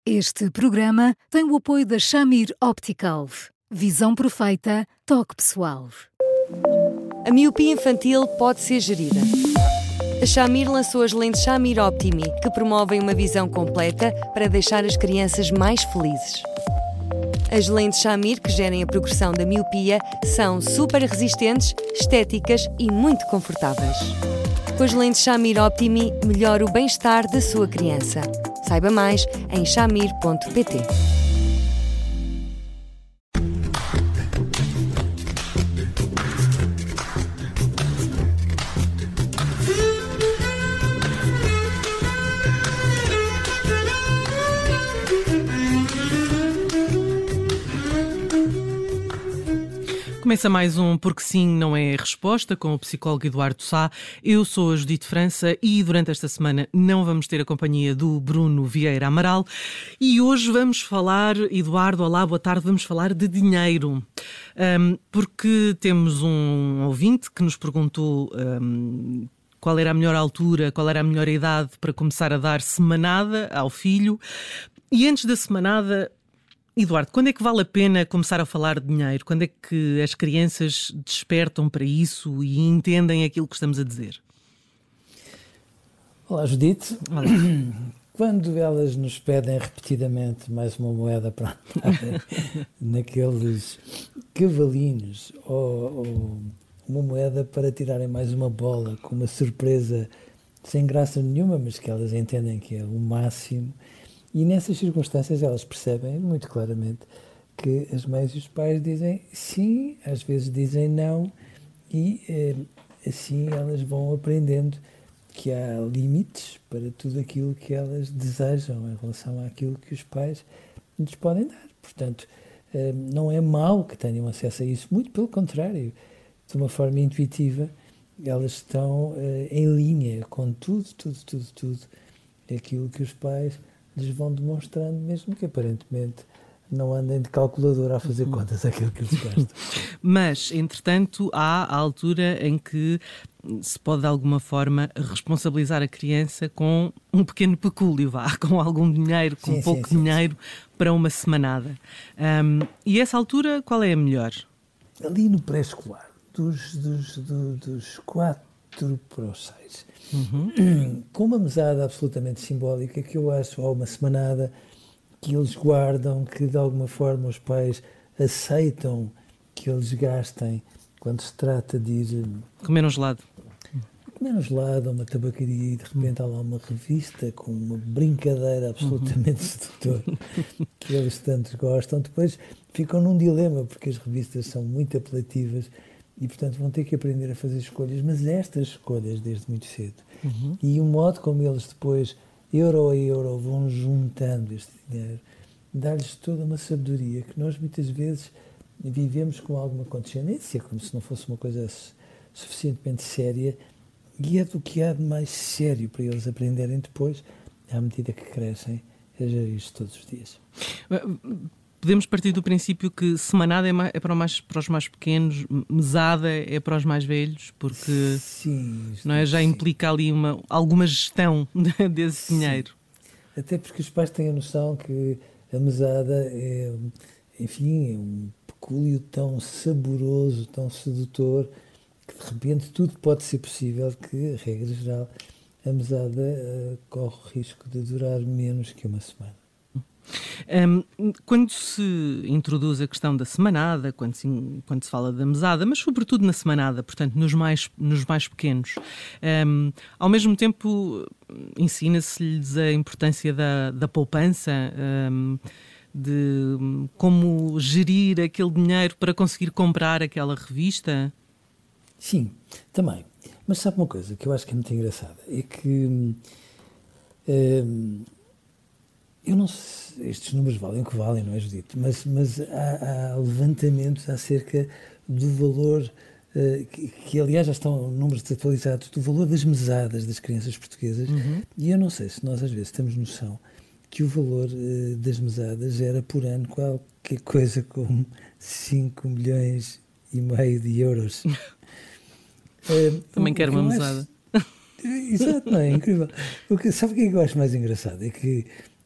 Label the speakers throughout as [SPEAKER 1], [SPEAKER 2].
[SPEAKER 1] Este programa tem o apoio da Shamir Optical. Visão perfeita, toque pessoal.
[SPEAKER 2] A miopia infantil pode ser gerida. A Shamir lançou as lentes Shamir Optimi, que promovem uma visão completa para deixar as crianças mais felizes. As lentes Shamir, que gerem a progressão da miopia, são super resistentes, estéticas e muito confortáveis. Com as lentes Shamir Optimi, melhora o bem-estar da sua criança. Saiba mais em shamir.pt.
[SPEAKER 3] Começa mais um Porque Sim Não É Resposta com o psicólogo Eduardo Sá. Eu sou a Judite França e durante esta semana não vamos ter a companhia do Bruno Vieira Amaral. E hoje vamos falar, Eduardo, olá, boa tarde, vamos falar de dinheiro. Porque temos um ouvinte que nos perguntou qual era a melhor altura, qual era a melhor idade para começar a dar semanada ao filho. E antes da semanada, Eduardo, quando é que vale a pena começar a falar de dinheiro? Quando é que as crianças despertam para isso e entendem aquilo que estamos a dizer?
[SPEAKER 4] Olá, Judite.
[SPEAKER 3] Olá.
[SPEAKER 4] Quando elas nos pedem repetidamente mais uma moeda para andar naqueles cavalinhos ou uma moeda para tirarem mais uma bola com uma surpresa sem graça nenhuma, mas que elas entendem que é o máximo. E nessas circunstâncias elas percebem muito claramente que as mães e os pais dizem sim, às vezes dizem não, e assim elas vão aprendendo que há limites para tudo aquilo que elas desejam em relação àquilo que os pais lhes podem dar. Portanto, não é mau que tenham acesso a isso, muito pelo contrário, de uma forma intuitiva, elas estão em linha com tudo aquilo que os pais lhes vão demonstrando, mesmo que aparentemente não andem de calculadora a fazer contas àquilo que eles gastam.
[SPEAKER 3] Mas, entretanto, há a altura em que se pode, de alguma forma, responsabilizar a criança com um pequeno pecúlio, com algum dinheiro, com pouco dinheiro, para uma semanada. E essa altura, qual é a melhor?
[SPEAKER 4] Ali no pré-escolar, dos 4 para os 6. Com uma mesada absolutamente simbólica que eu acho, ou uma semanada que eles guardam, que de alguma forma os pais aceitam que eles gastem quando se trata de ir
[SPEAKER 3] comer um gelado.
[SPEAKER 4] Comer um gelado ou uma tabacaria, e de repente há lá uma revista com uma brincadeira absolutamente sedutora que eles tanto gostam. Depois ficam num dilema, porque as revistas são muito apelativas e, portanto, vão ter que aprender a fazer escolhas, mas estas escolhas desde muito cedo. E o modo como eles depois, euro a euro, vão juntando este dinheiro, dá-lhes toda uma sabedoria que nós muitas vezes vivemos com alguma condescendência, como se não fosse uma coisa suficientemente séria, e é do que há de mais sério para eles aprenderem depois, à medida que crescem, a gerir isto todos os dias.
[SPEAKER 3] Podemos partir do princípio que semanada é para os mais pequenos, mesada é para os mais velhos, porque
[SPEAKER 4] sim,
[SPEAKER 3] não é, já implica ali alguma gestão desse dinheiro.
[SPEAKER 4] Até porque os pais têm a noção que a mesada é, enfim, é um pecúlio tão saboroso, tão sedutor, que de repente tudo pode ser possível, que, a regra geral, a mesada corre o risco de durar menos que uma semana.
[SPEAKER 3] Quando se introduz a questão da semanada, quando se fala da mesada, mas sobretudo na semanada, portanto nos mais pequenos, ao mesmo tempo ensina-se-lhes a importância da poupança, de como gerir aquele dinheiro para conseguir comprar aquela revista?
[SPEAKER 4] Sim, também. Mas sabe uma coisa que eu acho que é muito engraçada? É que eu não sei, estes números valem o que valem, não é, Judite? Mas há levantamentos acerca do valor, que aliás já estão números desatualizados, do valor das mesadas das crianças portuguesas. E eu não sei se nós às vezes temos noção que o valor das mesadas era por ano qualquer coisa como 5,5 milhões de euros.
[SPEAKER 3] Também quero uma mesada.
[SPEAKER 4] Exato, não é? Incrível. Sabe o que é que eu acho mais engraçado? É que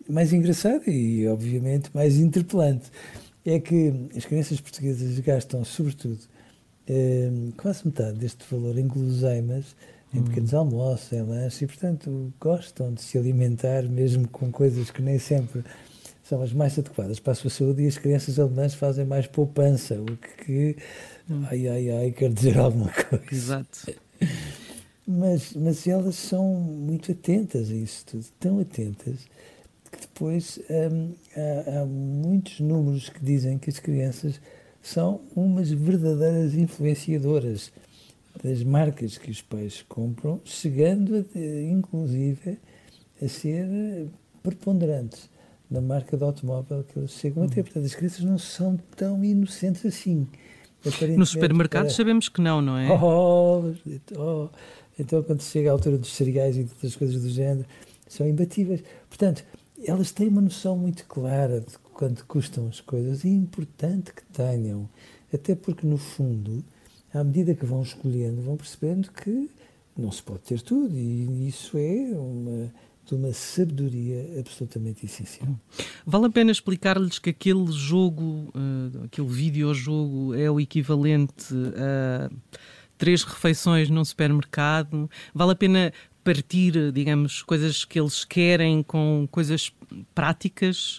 [SPEAKER 4] mais engraçado e, obviamente, mais interpelante é que as crianças portuguesas gastam, sobretudo, quase metade deste valor em guloseimas, em pequenos almoços, em lanches, e, portanto, gostam de se alimentar mesmo com coisas que nem sempre são as mais adequadas para a sua saúde, e as crianças alemãs fazem mais poupança, o que quer dizer alguma coisa.
[SPEAKER 3] Exato.
[SPEAKER 4] Mas elas são muito atentas a isso tudo, tão atentas, que depois há muitos números que dizem que as crianças são umas verdadeiras influenciadoras das marcas que os pais compram, chegando inclusive a ser preponderantes na marca de automóvel que eles chegam a ter. Portanto, as crianças não são tão inocentes assim.
[SPEAKER 3] Nos supermercados sabemos que não é?
[SPEAKER 4] Então, quando chega a altura dos cereais e de outras coisas do género, são imbatíveis. Portanto, elas têm uma noção muito clara de quanto custam as coisas, e é importante que tenham, até porque, no fundo, à medida que vão escolhendo, vão percebendo que não se pode ter tudo, e isso é de uma sabedoria absolutamente essencial.
[SPEAKER 3] Vale a pena explicar-lhes que aquele jogo, aquele videojogo, é o equivalente a 3 refeições num supermercado? Vale a pena partir, digamos, coisas que eles querem com coisas práticas?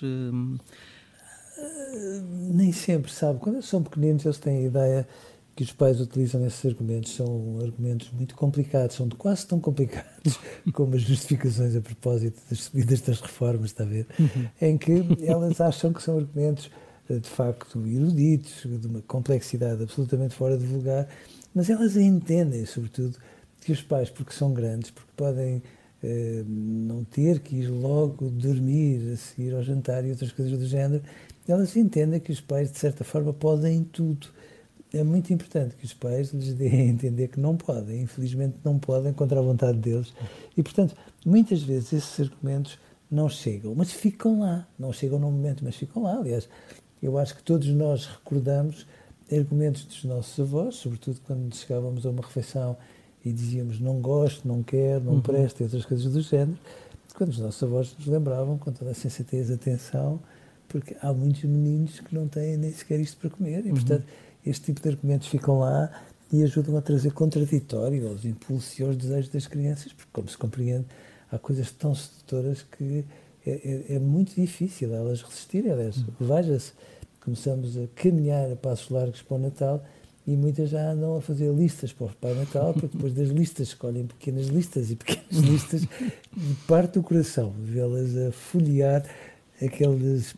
[SPEAKER 4] Nem sempre, sabe? Quando eles são pequeninos, eles têm a ideia que os pais utilizam esses argumentos. São argumentos muito complicados, são quase tão complicados como as justificações a propósito das subidas das reformas, está a ver? Em que elas acham que são argumentos, de facto, eruditos, de uma complexidade absolutamente fora de vulgar, mas elas entendem, sobretudo, que os pais, porque são grandes, porque podem não ter que ir logo dormir a seguir ao jantar e outras coisas do género, elas entendem que os pais, de certa forma, podem tudo. É muito importante que os pais lhes deem a entender que não podem, infelizmente não podem, contra a vontade deles. E, portanto, muitas vezes esses argumentos não chegam, mas ficam lá. Não chegam num momento, mas ficam lá. Aliás, eu acho que todos nós recordamos argumentos dos nossos avós, sobretudo quando chegávamos a uma refeição e dizíamos não gosto, não quero, não presto, e outras coisas do género, quando os nossos avós nos lembravam com toda a sensatez, atenção, porque há muitos meninos que não têm nem sequer isto para comer, e, portanto, este tipo de argumentos ficam lá e ajudam a trazer contraditório aos impulsos e aos desejos das crianças, porque, como se compreende, há coisas tão sedutoras que é muito difícil elas resistirem. Aliás, veja-se, começamos a caminhar a passos largos para o Natal e muitas já andam a fazer listas para o Pai Natal, porque depois das listas escolhem pequenas listas, e pequenas listas, e parte o coração vê-las a folhear aqueles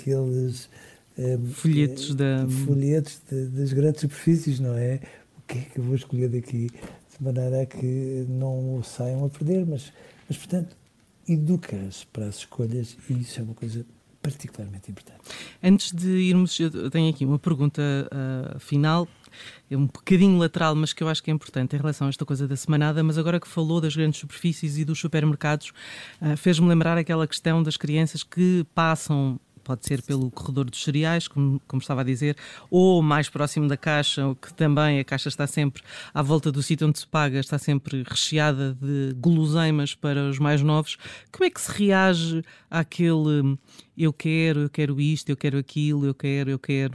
[SPEAKER 3] folhetos
[SPEAKER 4] das grandes superfícies, não é? O que é que eu vou escolher daqui? De maneira a que não o saiam a perder, mas portanto, educar-se para as escolhas, e isso é uma coisa particularmente importante.
[SPEAKER 3] Antes de irmos, eu tenho aqui uma pergunta final, é um bocadinho lateral, mas que eu acho que é importante em relação a esta coisa da semanada, mas agora que falou das grandes superfícies e dos supermercados, fez-me lembrar aquela questão das crianças que passam, pode ser pelo corredor dos cereais, como estava a dizer, ou mais próximo da caixa, que também a caixa está sempre à volta do sítio onde se paga, está sempre recheada de guloseimas para os mais novos. Como é que se reage àquele eu quero isto, eu quero aquilo, eu quero?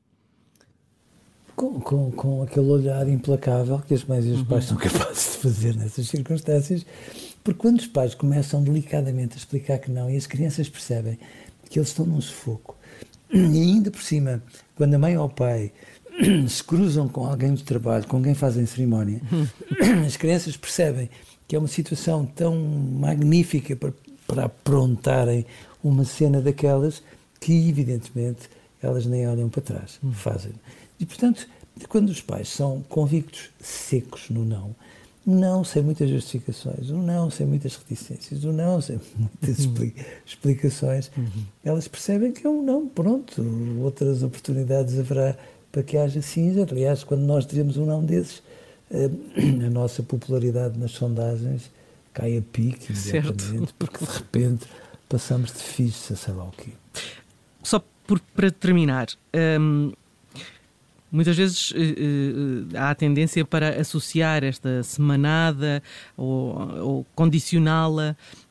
[SPEAKER 4] Com aquele olhar implacável que as mães e os pais são capazes de fazer nessas circunstâncias, porque quando os pais começam delicadamente a explicar que não, e as crianças percebem que eles estão num sufoco, e ainda por cima, quando a mãe ou o pai se cruzam com alguém do trabalho, com quem fazem cerimónia, as crianças percebem que é uma situação tão magnífica para aprontarem uma cena daquelas que, evidentemente, elas nem olham para trás, fazem. E, portanto, quando os pais são convictos, secos no não sem muitas justificações, não sem muitas reticências, não sem muitas explicações, elas percebem que é um não, pronto, outras oportunidades haverá para que haja sim. Aliás, quando nós dizemos um não desses, a nossa popularidade nas sondagens cai a pique, exatamente, porque de repente passamos de fixe a sei lá o quê.
[SPEAKER 3] Só para terminar, muitas vezes há a tendência para associar esta semanada ou condicioná-la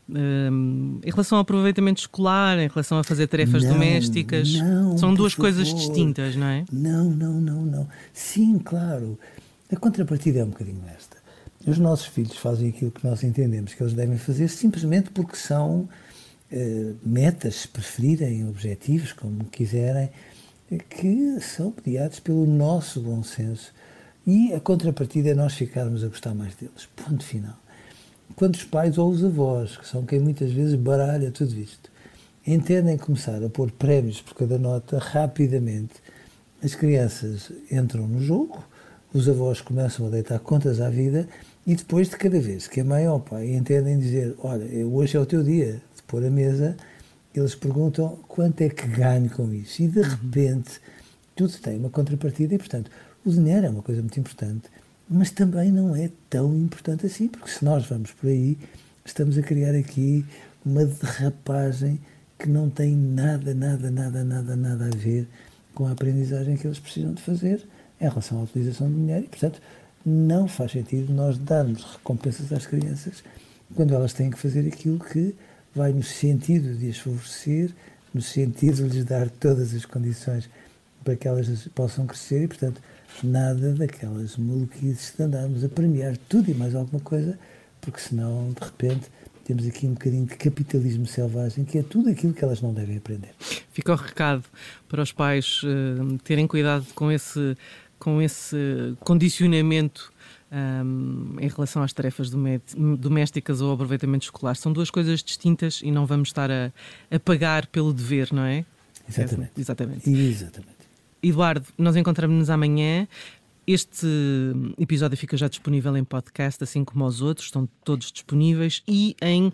[SPEAKER 3] Em relação ao aproveitamento escolar, em relação a fazer tarefas domésticas, são duas coisas distintas, não é?
[SPEAKER 4] Não. Sim, claro. A contrapartida é um bocadinho esta. Os nossos filhos fazem aquilo que nós entendemos que eles devem fazer simplesmente porque são metas, se preferirem, objetivos, como quiserem, que são mediados pelo nosso bom senso. E a contrapartida é nós ficarmos a gostar mais deles. Ponto final. Quando os pais ou os avós, que são quem muitas vezes baralha tudo isto, entendem começar a pôr prémios por cada nota rapidamente, as crianças entram no jogo, os avós começam a deitar contas à vida e depois de cada vez que a mãe ou o pai entendem dizer, olha, hoje é o teu dia de pôr a mesa, eles perguntam quanto é que ganho com isso. E de repente tudo tem uma contrapartida e, portanto, o dinheiro é uma coisa muito importante, mas também não é tão importante assim, porque se nós vamos por aí, estamos a criar aqui uma derrapagem que não tem nada a ver com a aprendizagem que eles precisam de fazer em relação à utilização do dinheiro e, portanto, não faz sentido nós darmos recompensas às crianças quando elas têm que fazer aquilo que vai no sentido de as favorecer, no sentido de lhes dar todas as condições para que elas possam crescer e, portanto, nada daquelas maluquices de andarmos a premiar tudo e mais alguma coisa, porque senão, de repente, temos aqui um bocadinho de capitalismo selvagem, que é tudo aquilo que elas não devem aprender.
[SPEAKER 3] Fica o recado para os pais terem cuidado com esse condicionamento em relação às tarefas domésticas ou aproveitamento escolar. São duas coisas distintas e não vamos estar a pagar pelo dever, não é?
[SPEAKER 4] Exatamente.
[SPEAKER 3] Eduardo, nós encontramos-nos amanhã. Este episódio fica já disponível em podcast, assim como os outros, estão todos disponíveis, e em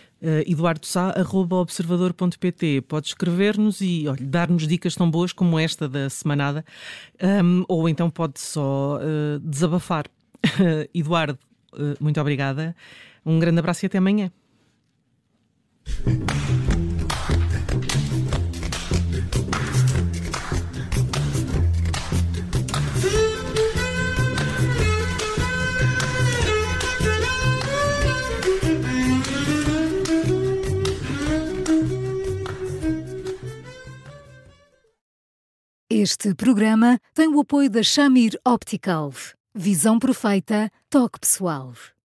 [SPEAKER 3] eduardosá@observador.pt. Pode escrever-nos e dar-nos dicas tão boas como esta da semanada, ou então pode só desabafar. Eduardo, muito obrigada, um grande abraço e até amanhã.
[SPEAKER 1] Este programa tem o apoio da Shamir Optical. Visão perfeita, toque pessoal.